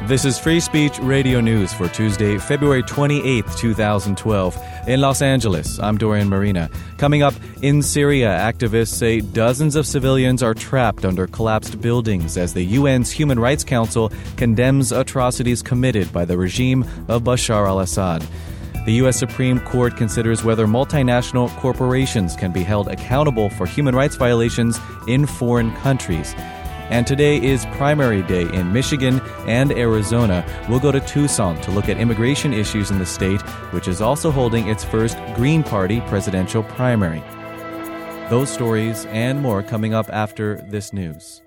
This is Free Speech Radio News for Tuesday, February 28th, 2012. In Los Angeles, I'm Dorian Marina. Coming up, in Syria, activists say dozens of civilians are trapped under collapsed buildings as the UN's Human Rights Council condemns atrocities committed by the regime of Bashar al-Assad. The U.S. Supreme Court considers whether multinational corporations can be held accountable for human rights violations in foreign countries. And today is primary day in Michigan and Arizona. We'll go to Tucson to look at immigration issues in the state, which is also holding its first Green Party presidential primary. Those stories and more coming up after this news.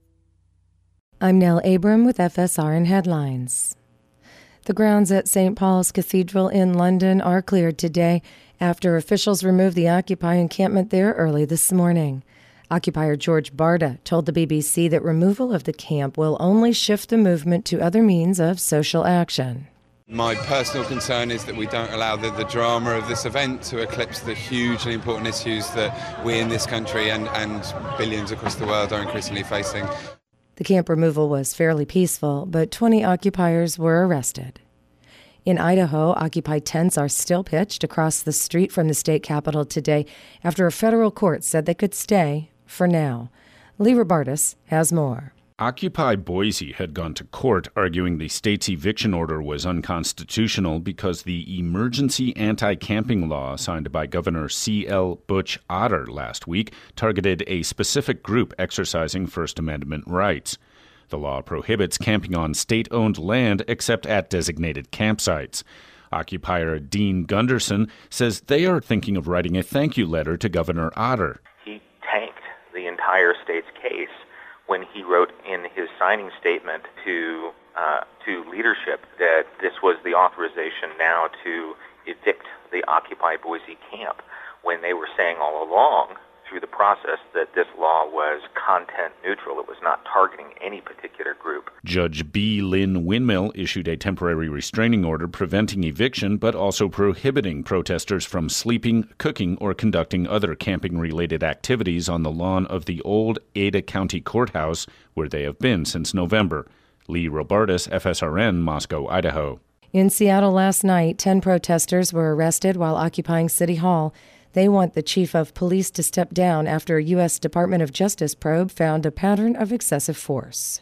I'm Nell Abram with FSRN Headlines. The grounds at St. Paul's Cathedral in London are cleared today after officials removed the Occupy encampment there early this morning. Occupier George Barda told the BBC that removal of the camp will only shift the movement to other means of social action. My personal concern is that we don't allow the drama of this event to eclipse the hugely important issues that we in this country and billions across the world are increasingly facing. The camp removal was fairly peaceful, but 20 occupiers were arrested. In Idaho, Occupy tents are still pitched across the street from the state capitol today after a federal court said they could stay for now. Lee Robartis has more. Occupy Boise had gone to court arguing the state's eviction order was unconstitutional because the emergency anti-camping law signed by Governor C.L. Butch Otter last week targeted a specific group exercising First Amendment rights. The law prohibits camping on state-owned land except at designated campsites. Occupier Dean Gunderson says they are thinking of writing a thank you letter to Governor Otter. He tanked the entire state's case when he wrote in his signing statement to leadership that this was the authorization now to evict the Occupy Boise camp, when they were saying all along through the process that this law was content neutral. It was not targeting any particular group. Judge B. Lynn Windmill issued a temporary restraining order preventing eviction but also prohibiting protesters from sleeping, cooking, or conducting other camping-related activities on the lawn of the old Ada County Courthouse, where they have been since November. Lee Robartis, FSRN, Moscow, Idaho. In Seattle last night, 10 protesters were arrested while occupying City Hall. They want the chief of police to step down after a U.S. Department of Justice probe found a pattern of excessive force.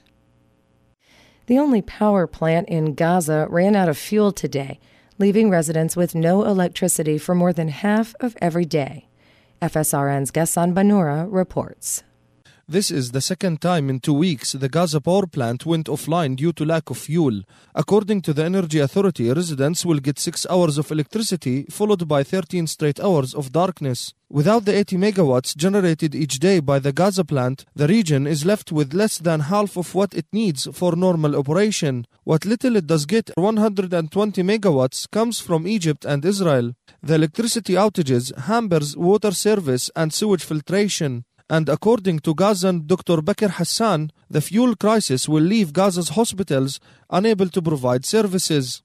The only power plant in Gaza ran out of fuel today, leaving residents with no electricity for more than half of every day. FSRN's Ghassan Banura reports. This is the second time in 2 weeks the Gaza power plant went offline due to lack of fuel. According to the Energy Authority, residents will get 6 hours of electricity, followed by 13 straight hours of darkness. Without the 80 megawatts generated each day by the Gaza plant, the region is left with less than half of what it needs for normal operation. What little it does get, 120 megawatts, comes from Egypt and Israel. The electricity outages hampers water service and sewage filtration. And according to Gazan Dr. Bakr Hassan, the fuel crisis will leave Gaza's hospitals unable to provide services.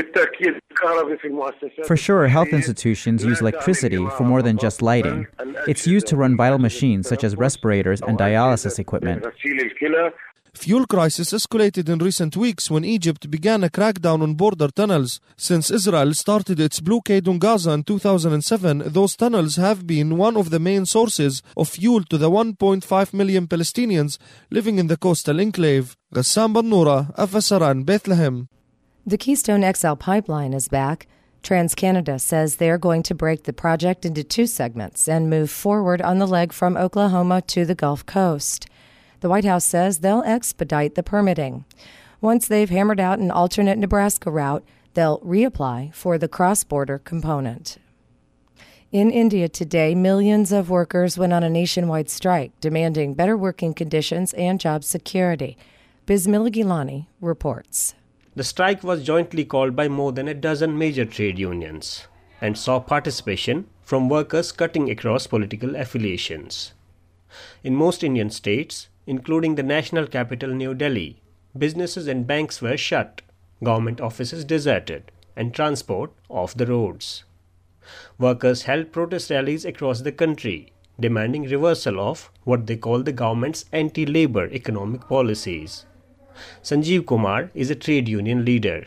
For sure, health institutions use electricity for more than just lighting. It's used to run vital machines such as respirators and dialysis equipment. Fuel crisis escalated in recent weeks when Egypt began a crackdown on border tunnels. Since Israel started its blockade on Gaza in 2007, those tunnels have been one of the main sources of fuel to the 1.5 million Palestinians living in the coastal enclave. Ghassan Banura, FSRN, Bethlehem. The Keystone XL pipeline is back. TransCanada says they're going to break the project into 2 segments and move forward on the leg from Oklahoma to the Gulf Coast. The White House says they'll expedite the permitting. Once they've hammered out an alternate Nebraska route, they'll reapply for the cross-border component. In India today, millions of workers went on a nationwide strike, demanding better working conditions and job security. Bismillah Gilani reports. The strike was jointly called by more than a dozen major trade unions and saw participation from workers cutting across political affiliations. In most Indian states, including the national capital New Delhi, businesses and banks were shut, government offices deserted, and transport off the roads. Workers held protest rallies across the country, demanding reversal of what they call the government's anti-labor economic policies. Sanjeev Kumar is a trade union leader.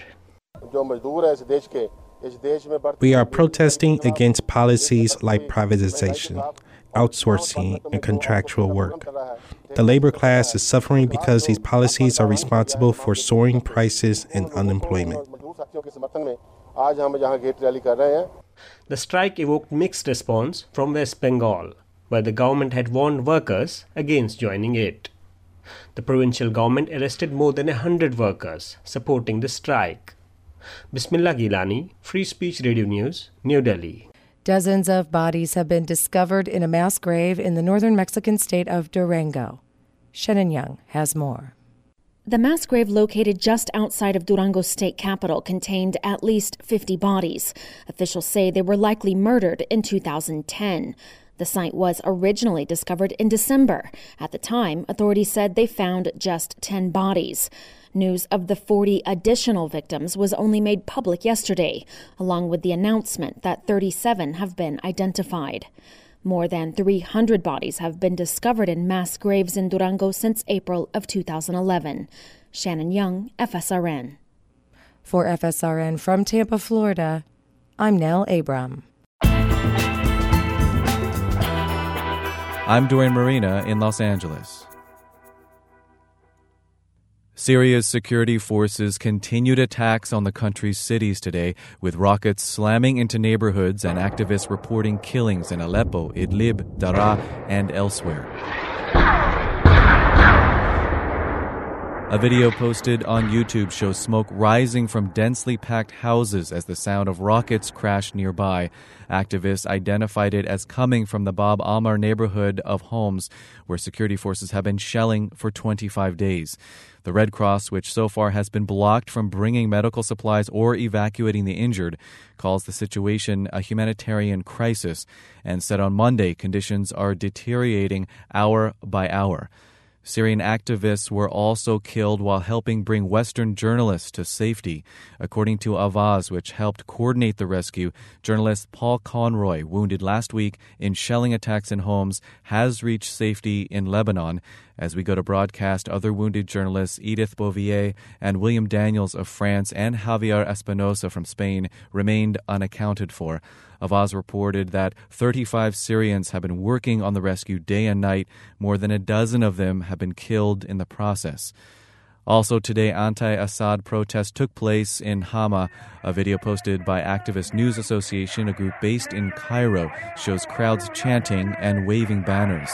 We are protesting against policies like privatization, outsourcing, and contractual work. The labor class is suffering because these policies are responsible for soaring prices and unemployment. The strike evoked mixed response from West Bengal, where the government had warned workers against joining it. The provincial government arrested more than 100 workers supporting the strike. Bismillah Gilani, Free Speech Radio News, New Delhi. Dozens of bodies have been discovered in a mass grave in the northern Mexican state of Durango. Shannon Young has more. The mass grave located just outside of Durango's state capital contained at least 50 bodies. Officials say they were likely murdered in 2010. The site was originally discovered in December. At the time, authorities said they found just 10 bodies. News of the 40 additional victims was only made public yesterday, along with the announcement that 37 have been identified. More than 300 bodies have been discovered in mass graves in Durango since April of 2011. Shannon Young, FSRN. For FSRN from Tampa, Florida, I'm Nell Abram. I'm Dorian Marina in Los Angeles. Syria's security forces continued attacks on the country's cities today, with rockets slamming into neighborhoods and activists reporting killings in Aleppo, Idlib, Daraa, and elsewhere. A video posted on YouTube shows smoke rising from densely packed houses as the sound of rockets crashed nearby. Activists identified it as coming from the Bab Ammar neighborhood of homes, where security forces have been shelling for 25 days. The Red Cross, which so far has been blocked from bringing medical supplies or evacuating the injured, calls the situation a humanitarian crisis and said on Monday conditions are deteriorating hour by hour. Syrian activists were also killed while helping bring Western journalists to safety. According to Avaz, which helped coordinate the rescue, journalist Paul Conroy, wounded last week in shelling attacks in homes, has reached safety in Lebanon. As we go to broadcast, other wounded journalists Edith Bouvier and William Daniels of France and Javier Espinosa from Spain remained unaccounted for. Avaz reported that 35 Syrians have been working on the rescue day and night. More than a dozen of them have been killed in the process. Also today, anti-Assad protests took place in Hama. A video posted by Activist News Association, a group based in Cairo, shows crowds chanting and waving banners.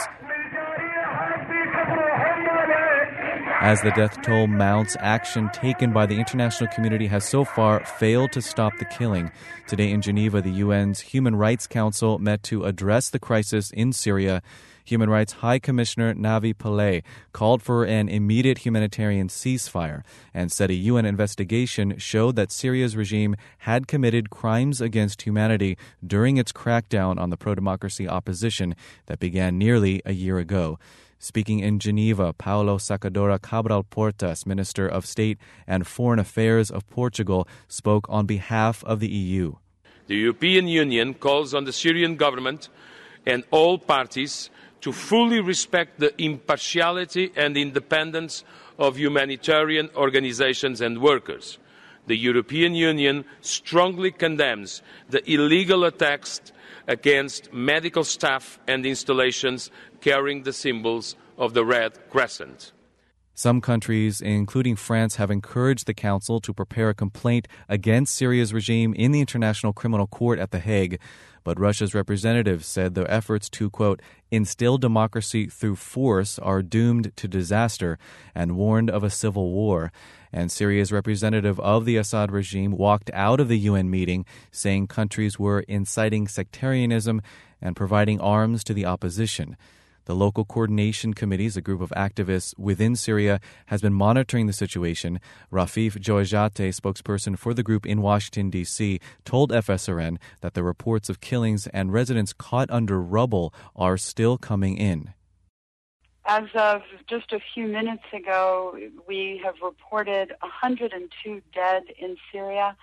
As the death toll mounts, action taken by the international community has so far failed to stop the killing. Today in Geneva, the UN's Human Rights Council met to address the crisis in Syria. Human Rights High Commissioner Navi Pillay called for an immediate humanitarian ceasefire and said a UN investigation showed that Syria's regime had committed crimes against humanity during its crackdown on the pro-democracy opposition that began nearly a year ago. Speaking in Geneva, Paulo Sacadura Cabral Portas, Minister of State and Foreign Affairs of Portugal, spoke on behalf of the EU. The European Union calls on the Syrian government and all parties to fully respect the impartiality and independence of humanitarian organizations and workers. The European Union strongly condemns the illegal attacks against medical staff and installations carrying the symbols of the Red Crescent. Some countries, including France, have encouraged the Council to prepare a complaint against Syria's regime in the International Criminal Court at The Hague. But Russia's representative said their efforts to, quote, instill democracy through force are doomed to disaster and warned of a civil war. And Syria's representative of the Assad regime walked out of the UN meeting, saying countries were inciting sectarianism and providing arms to the opposition. The local coordination committees, a group of activists within Syria, has been monitoring the situation. Rafif Joejate, spokesperson for the group in Washington, D.C., told FSRN that the reports of killings and residents caught under rubble are still coming in. As of just a few minutes ago, we have reported 102 dead in Syria.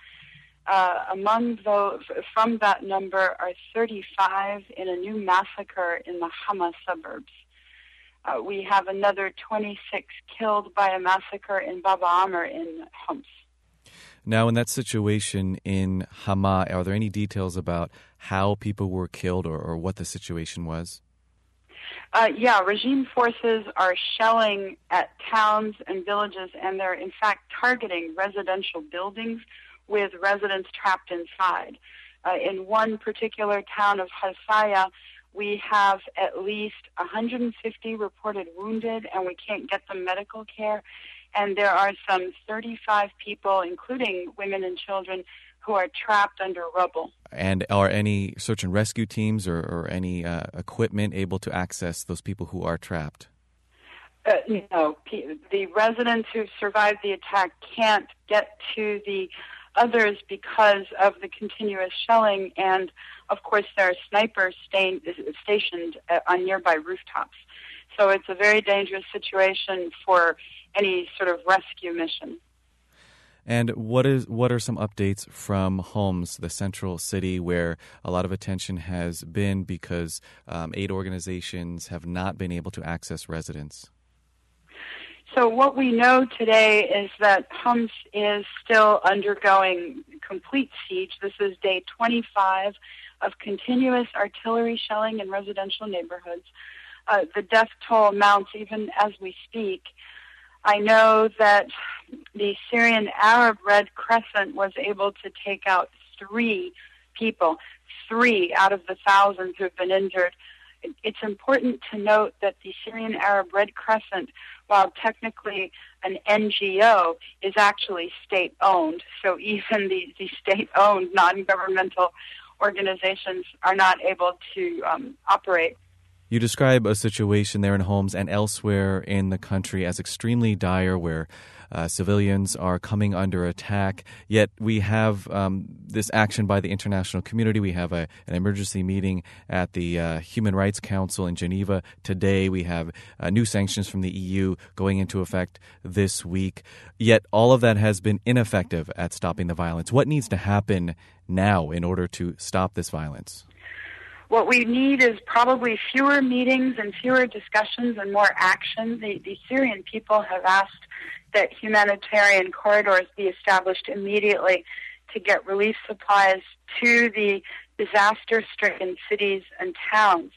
From that number are 35 in a new massacre in the Hama suburbs. We have another 26 killed by a massacre in Baba Amr in Homs. Now, in that situation in Hama, are there any details about how people were killed or what the situation was? Regime forces are shelling at towns and villages, and they're in fact targeting residential buildings with residents trapped inside. In one particular town of Halfaya, we have at least 150 reported wounded, and we can't get them medical care. And there are some 35 people, including women and children, who are trapped under rubble. And are any search and rescue teams or any equipment able to access those people who are trapped? No. The residents who survived the attack can't get to the others because of the continuous shelling, and of course there are snipers stationed on nearby rooftops. So it's a very dangerous situation for any sort of rescue mission. And what are some updates from Homs, the central city, where a lot of attention has been because aid organizations have not been able to access residents? So what we know today is that Homs is still undergoing complete siege. This is day 25 of continuous artillery shelling in residential neighborhoods. The death toll mounts even as we speak. I know that the Syrian Arab Red Crescent was able to take out 3 people, 3 out of the thousands who have been injured. It's important to note that the Syrian Arab Red Crescent, while technically an NGO, is actually state-owned. So even the state-owned non-governmental organizations are not able to operate. You describe a situation there in Homs and elsewhere in the country as extremely dire, where civilians are coming under attack. Yet we have this action by the international community. We have an emergency meeting at the Human Rights Council in Geneva today. We have new sanctions from the EU going into effect this week. Yet all of that has been ineffective at stopping the violence. What needs to happen now in order to stop this violence? What we need is probably fewer meetings and fewer discussions and more action. The Syrian people have asked that humanitarian corridors be established immediately to get relief supplies to the disaster-stricken cities and towns.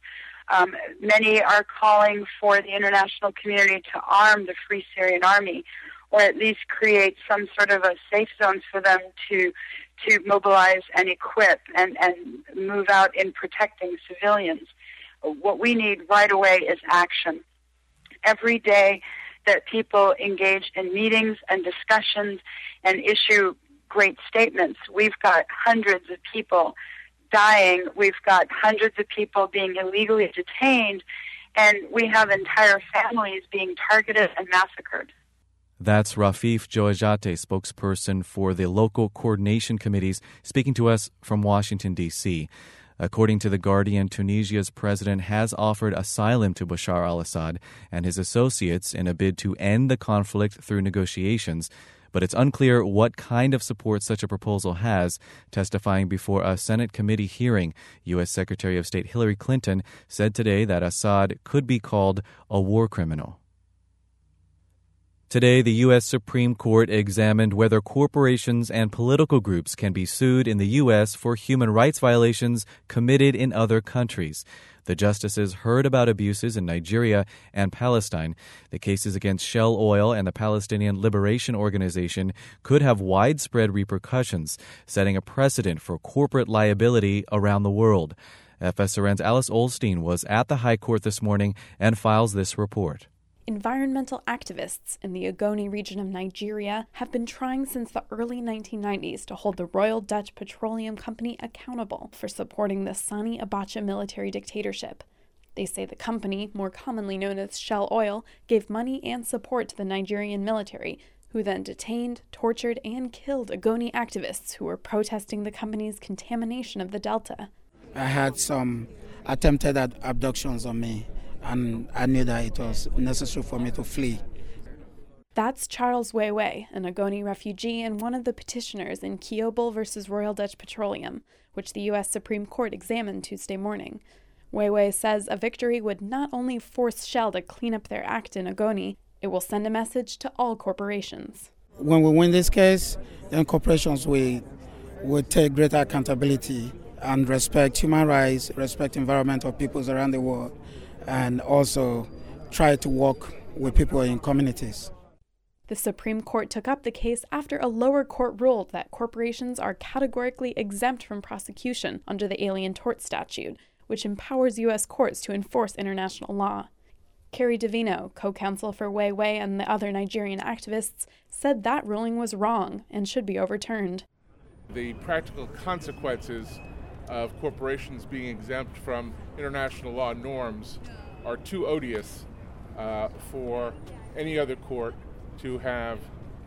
Many are calling for the international community to arm the Free Syrian Army, or at least create some sort of a safe zone for them to mobilize and equip and move out in protecting civilians. What we need right away is action. Every day that people engage in meetings and discussions and issue great statements, we've got hundreds of people dying, we've got hundreds of people being illegally detained, and we have entire families being targeted and massacred. That's Rafeef Joejate, spokesperson for the local coordination committees, speaking to us from Washington, D.C. According to The Guardian, Tunisia's president has offered asylum to Bashar al-Assad and his associates in a bid to end the conflict through negotiations, but it's unclear what kind of support such a proposal has. Testifying before a Senate committee hearing, U.S. Secretary of State Hillary Clinton said today that Assad could be called a war criminal. Today, the U.S. Supreme Court examined whether corporations and political groups can be sued in the U.S. for human rights violations committed in other countries. The justices heard about abuses in Nigeria and Palestine. The cases against Shell Oil and the Palestinian Liberation Organization could have widespread repercussions, setting a precedent for corporate liability around the world. FSRN's Alice Ollstein was at the High Court this morning and files this report. Environmental activists in the Ogoni region of Nigeria have been trying since the early 1990s to hold the Royal Dutch Petroleum Company accountable for supporting the Sani Abacha military dictatorship. They say the company, more commonly known as Shell Oil, gave money and support to the Nigerian military, who then detained, tortured, and killed Ogoni activists who were protesting the company's contamination of the delta. I had some attempted abductions on me, and I knew that it was necessary for me to flee. That's Charles Wewe, an Ogoni refugee and one of the petitioners in Kiobel versus Royal Dutch Petroleum, which the U.S. Supreme Court examined Tuesday morning. Weiwei says a victory would not only force Shell to clean up their act in Ogoni, it will send a message to all corporations. When we win this case, then corporations will take greater accountability and respect human rights, respect environmental peoples around the world, and also try to work with people in communities. The Supreme Court took up the case after a lower court ruled that corporations are categorically exempt from prosecution under the Alien Tort Statute, which empowers U.S. courts to enforce international law. Carrie Davino, co-counsel for Weiwei and the other Nigerian activists, said that ruling was wrong and should be overturned. The practical consequences of corporations being exempt from international law norms are too odious for any other court to have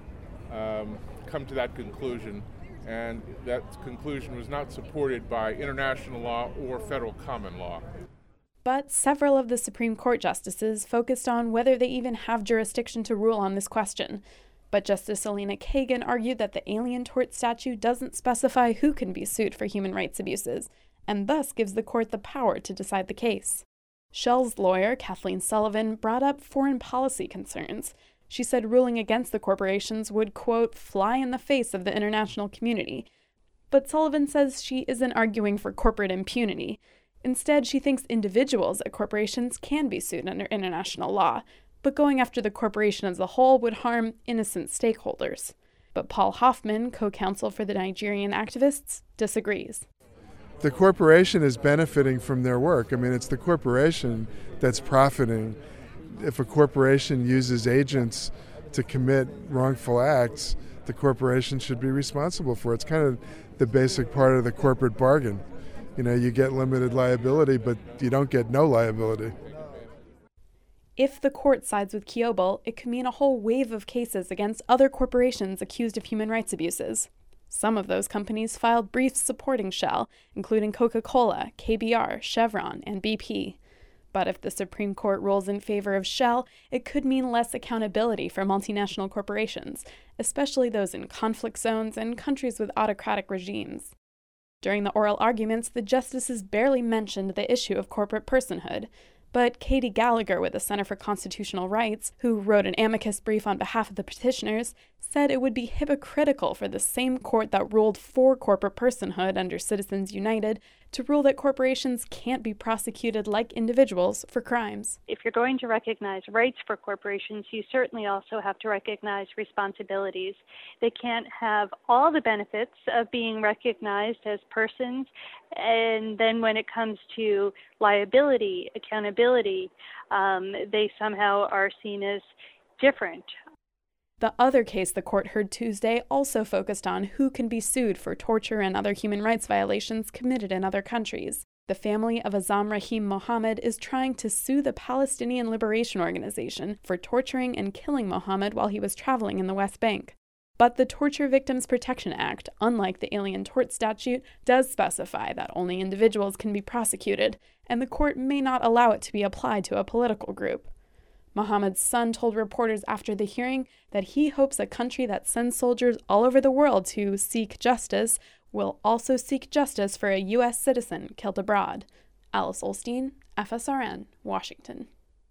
come to that conclusion, and that conclusion was not supported by international law or federal common law. But several of the Supreme Court justices focused on whether they even have jurisdiction to rule on this question. But Justice Elena Kagan argued that the Alien Tort Statute doesn't specify who can be sued for human rights abuses, and thus gives the court the power to decide the case. Shell's lawyer, Kathleen Sullivan, brought up foreign policy concerns. She said ruling against the corporations would, quote, fly in the face of the international community. But Sullivan says she isn't arguing for corporate impunity. Instead, she thinks individuals at corporations can be sued under international law, but going after the corporation as a whole would harm innocent stakeholders. But Paul Hoffman, co-counsel for the Nigerian activists, disagrees. The corporation is benefiting from their work. I mean, it's the corporation that's profiting. If a corporation uses agents to commit wrongful acts, the corporation should be responsible for it. It's kind of the basic part of the corporate bargain. You know, you get limited liability, but you don't get no liability. If the court sides with Kiobel, it could mean a whole wave of cases against other corporations accused of human rights abuses. Some of those companies filed briefs supporting Shell, including Coca-Cola, KBR, Chevron, and BP. But if the Supreme Court rules in favor of Shell, it could mean less accountability for multinational corporations, especially those in conflict zones and countries with autocratic regimes. During the oral arguments, the justices barely mentioned the issue of corporate personhood. But Katie Gallagher with the Center for Constitutional Rights, who wrote an amicus brief on behalf of the petitioners, said it would be hypocritical for the same court that ruled for corporate personhood under Citizens United to rule that corporations can't be prosecuted like individuals for crimes. If you're going to recognize rights for corporations, you certainly also have to recognize responsibilities. They can't have all the benefits of being recognized as persons, and then when it comes to liability, accountability, they somehow are seen as different. The other case the court heard Tuesday also focused on who can be sued for torture and other human rights violations committed in other countries. The family of Azam Rahim Mohammed is trying to sue the Palestinian Liberation Organization for torturing and killing Mohammed while he was traveling in the West Bank. But the Torture Victims Protection Act, unlike the Alien Tort Statute, does specify that only individuals can be prosecuted, and the court may not allow it to be applied to a political group. Mohammed's son told reporters after the hearing that he hopes a country that sends soldiers all over the world to seek justice will also seek justice for a U.S. citizen killed abroad. Alice Olstein, FSRN, Washington.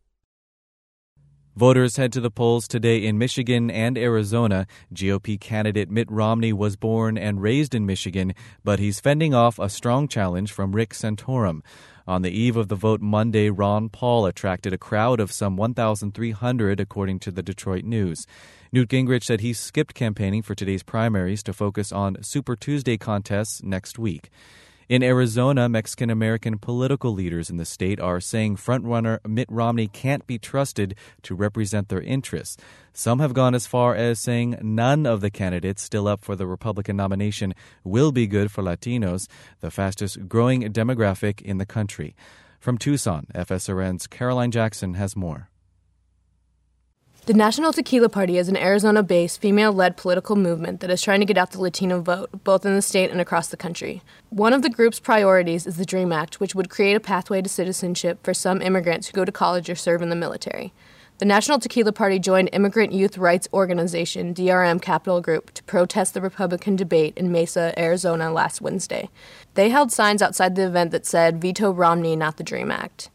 Voters head to the polls today in Michigan and Arizona. GOP candidate Mitt Romney was born and raised in Michigan, but he's fending off a strong challenge from Rick Santorum. On the eve of the vote Monday, Ron Paul attracted a crowd of some 1,300, according to the Detroit News. Newt Gingrich said he skipped campaigning for today's primaries to focus on Super Tuesday contests next week. In Arizona, Mexican-American political leaders in the state are saying frontrunner Mitt Romney can't be trusted to represent their interests. Some have gone as far as saying none of the candidates still up for the Republican nomination will be good for Latinos, the fastest-growing demographic in the country. From Tucson, FSRN's Caroline Jackson has more. The National Tequila Party is an Arizona-based, female-led political movement that is trying to get out the Latino vote, both in the state and across the country. One of the group's priorities is the DREAM Act, which would create a pathway to citizenship for some immigrants who go to college or serve in the military. The National Tequila Party joined Immigrant Youth Rights Organization, DRM Capital Group, to protest the Republican debate in Mesa, Arizona last Wednesday. They held signs outside the event that said, "Veto Romney, not the DREAM Act."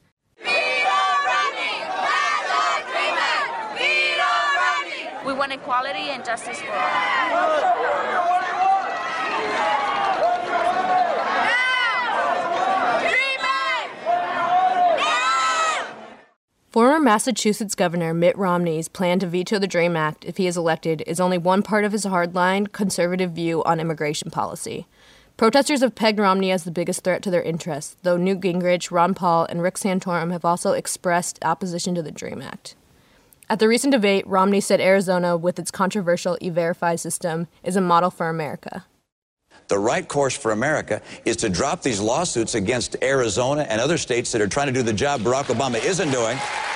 We want equality and justice for all. Former Massachusetts Governor Mitt Romney's plan to veto the DREAM Act if he is elected is only one part of his hardline, conservative view on immigration policy. Protesters have pegged Romney as the biggest threat to their interests, though Newt Gingrich, Ron Paul, and Rick Santorum have also expressed opposition to the DREAM Act. At the recent debate, Romney said Arizona, with its controversial E-Verify system, is a model for America. The right course for America is to drop these lawsuits against Arizona and other states that are trying to do the job Barack Obama isn't doing,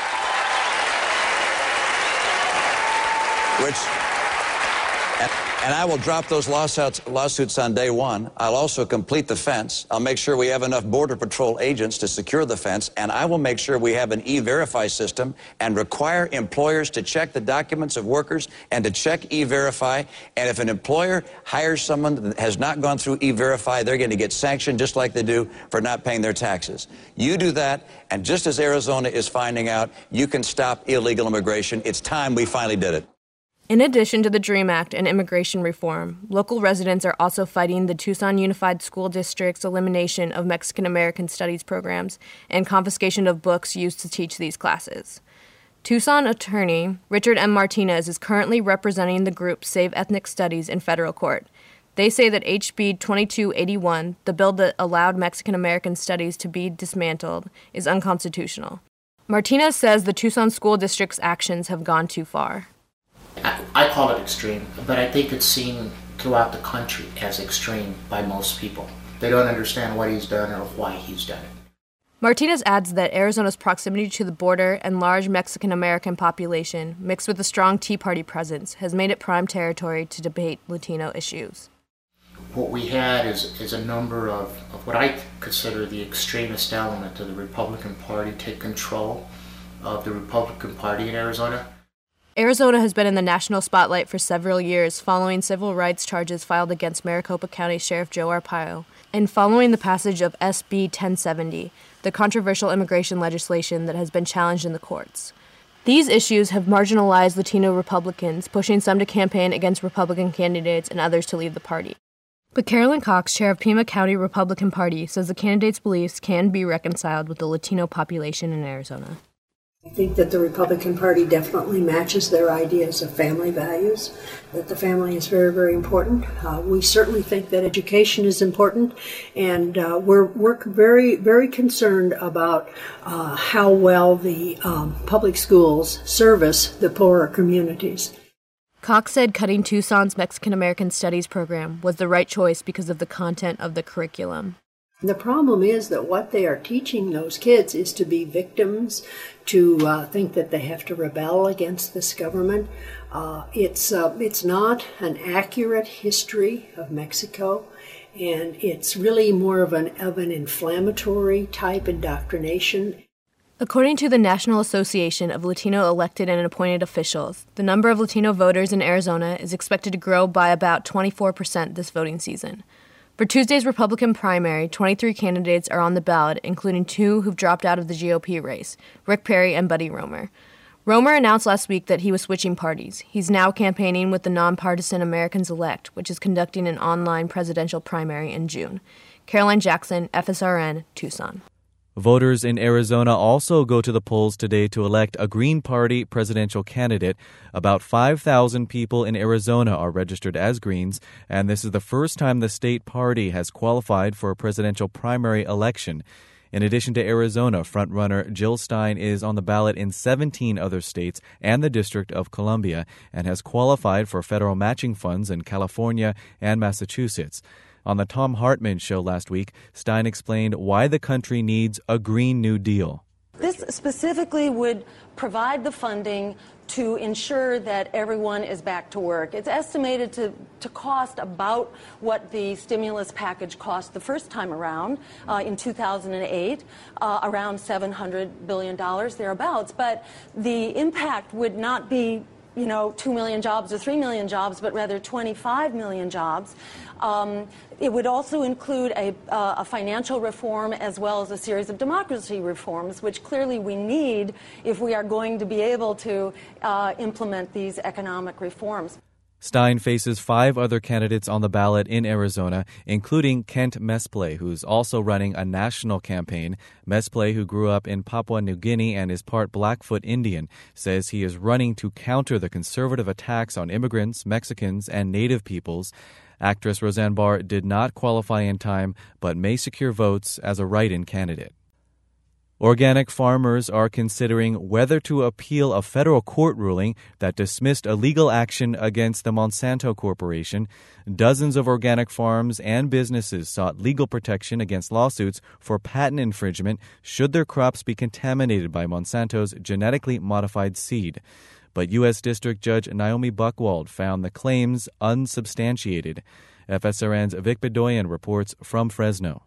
and I will drop those lawsuits on day one. I'll also complete the fence. I'll make sure we have enough Border Patrol agents to secure the fence, and I will make sure we have an E-Verify system and require employers to check the documents of workers and to check E-Verify. And if an employer hires someone that has not gone through E-Verify, they're going to get sanctioned just like they do for not paying their taxes. You do that, and just as Arizona is finding out, you can stop illegal immigration. It's time we finally did it. In addition to the DREAM Act and immigration reform, local residents are also fighting the Tucson Unified School District's elimination of Mexican American Studies programs and confiscation of books used to teach these classes. Tucson attorney Richard M. Martinez is currently representing the group Save Ethnic Studies in federal court. They say that HB 2281, the bill that allowed Mexican American Studies to be dismantled, is unconstitutional. Martinez says the Tucson School District's actions have gone too far. I call it extreme, but I think it's seen throughout the country as extreme by most people. They don't understand what he's done or why he's done it. Martinez adds that Arizona's proximity to the border and large Mexican-American population, mixed with a strong Tea Party presence, has made it prime territory to debate Latino issues. What we had is a number of what I consider the extremist element of the Republican Party take control of the Republican Party in Arizona. Arizona has been in the national spotlight for several years following civil rights charges filed against Maricopa County Sheriff Joe Arpaio, and following the passage of SB 1070, the controversial immigration legislation that has been challenged in the courts. These issues have marginalized Latino Republicans, pushing some to campaign against Republican candidates and others to leave the party. But Carolyn Cox, chair of Pima County Republican Party, says the candidates' beliefs can be reconciled with the Latino population in Arizona. I think that the Republican Party definitely matches their ideas of family values, that the family is very, very important. We certainly think that education is important, and we're very, very concerned about how well the public schools service the poorer communities. Cox said cutting Tucson's Mexican American Studies program was the right choice because of the content of the curriculum. The problem is that what they are teaching those kids is to be victims, to think that they have to rebel against this government. It's not an accurate history of Mexico, and it's really more of an inflammatory type indoctrination. According to the National Association of Latino Elected and Appointed Officials, the number of Latino voters in Arizona is expected to grow by about 24% this voting season. For Tuesday's Republican primary, 23 candidates are on the ballot, including 2 who've dropped out of the GOP race, Rick Perry and Buddy Roemer. Roemer announced last week that he was switching parties. He's now campaigning with the nonpartisan Americans Elect, which is conducting an online presidential primary in June. Caroline Jackson, FSRN, Tucson. Voters in Arizona also go to the polls today to elect a Green Party presidential candidate. About 5,000 people in Arizona are registered as Greens, and this is the first time the state party has qualified for a presidential primary election. In addition to Arizona, frontrunner Jill Stein is on the ballot in 17 other states and the District of Columbia and has qualified for federal matching funds in California and Massachusetts. On the Thom Hartmann Show last week, Stein explained why the country needs a Green New Deal. This specifically would provide the funding to ensure that everyone is back to work. It's estimated to cost about what the stimulus package cost the first time around in 2008, around $700 billion, thereabouts. But the impact would not be 2 million jobs or 3 million jobs, but rather 25 million jobs. It would also include a financial reform as well as a series of democracy reforms, which clearly we need if we are going to be able to implement these economic reforms. Stein faces 5 other candidates on the ballot in Arizona, including Kent Mesple, who's also running a national campaign. Mesple, who grew up in Papua New Guinea and is part Blackfoot Indian, says he is running to counter the conservative attacks on immigrants, Mexicans, and Native peoples. Actress Roseanne Barr did not qualify in time, but may secure votes as a write-in candidate. Organic farmers are considering whether to appeal a federal court ruling that dismissed a legal action against the Monsanto Corporation. Dozens of organic farms and businesses sought legal protection against lawsuits for patent infringement should their crops be contaminated by Monsanto's genetically modified seed. But U.S. District Judge Naomi Buchwald found the claims unsubstantiated. FSRN's Vic Bedoyan reports from Fresno.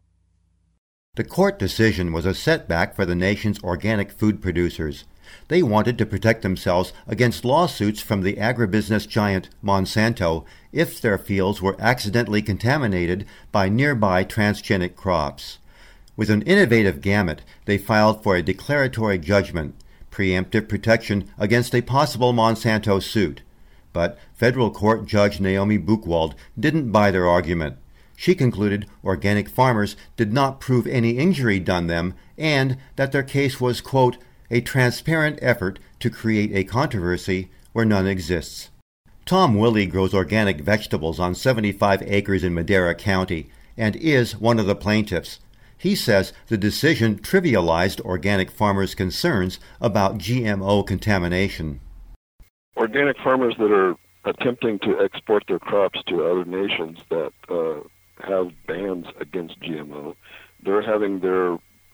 The court decision was a setback for the nation's organic food producers. They wanted to protect themselves against lawsuits from the agribusiness giant Monsanto if their fields were accidentally contaminated by nearby transgenic crops. With an innovative gamut, they filed for a declaratory judgment, preemptive protection against a possible Monsanto suit. But federal court Judge Naomi Buchwald didn't buy their argument. She concluded organic farmers did not prove any injury done them and that their case was, quote, a transparent effort to create a controversy where none exists. Tom Willey grows organic vegetables on 75 acres in Madera County and is one of the plaintiffs. He says the decision trivialized organic farmers' concerns about GMO contamination. Organic farmers that are attempting to export their crops to other nations that have bans against GMO, they're having their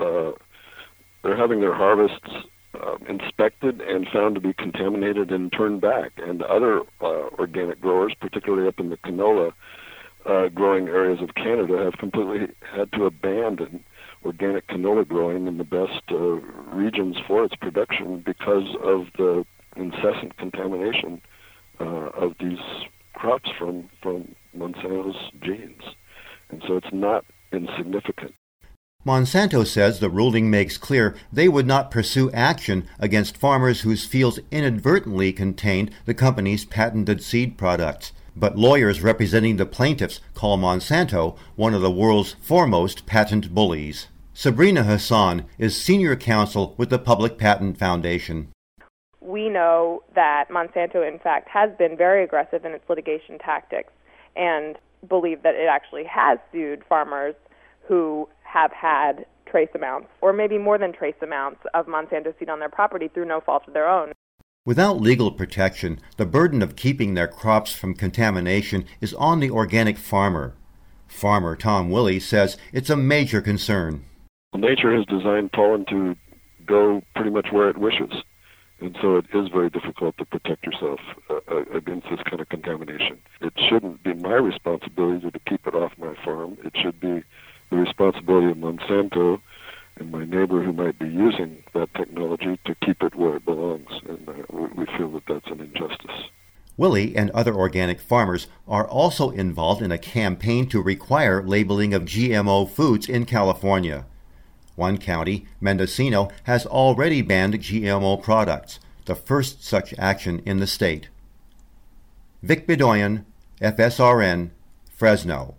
harvests inspected and found to be contaminated and turned back. And other organic growers, particularly up in the canola growing areas of Canada, have completely had to abandon organic canola growing in the best regions for its production because of the incessant contamination of these crops from Monsanto's genes. And so it's not insignificant. Monsanto says the ruling makes clear they would not pursue action against farmers whose fields inadvertently contained the company's patented seed products. But lawyers representing the plaintiffs call Monsanto one of the world's foremost patent bullies. Sabrina Hassan is senior counsel with the Public Patent Foundation. We know that Monsanto, in fact, has been very aggressive in its litigation tactics and believe that it actually has sued farmers who have had trace amounts, or maybe more than trace amounts, of Monsanto seed on their property through no fault of their own. Without legal protection, the burden of keeping their crops from contamination is on the organic farmer. Farmer Tom Willey says it's a major concern. Nature has designed pollen to go pretty much where it wishes. And so it is very difficult to protect yourself against this kind of contamination. It shouldn't be my responsibility to keep it off my farm. It should be the responsibility of Monsanto and my neighbor who might be using that technology to keep it where it belongs. And we feel that that's an injustice. Willey and other organic farmers are also involved in a campaign to require labeling of GMO foods in California. One county, Mendocino, has already banned GMO products, the first such action in the state. Vic Bedoyan, FSRN, Fresno.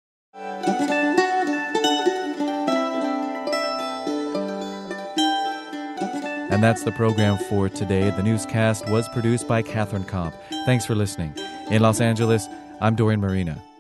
And that's the program for today. The newscast was produced by Catherine Komp. Thanks for listening. In Los Angeles, I'm Dorian Marina.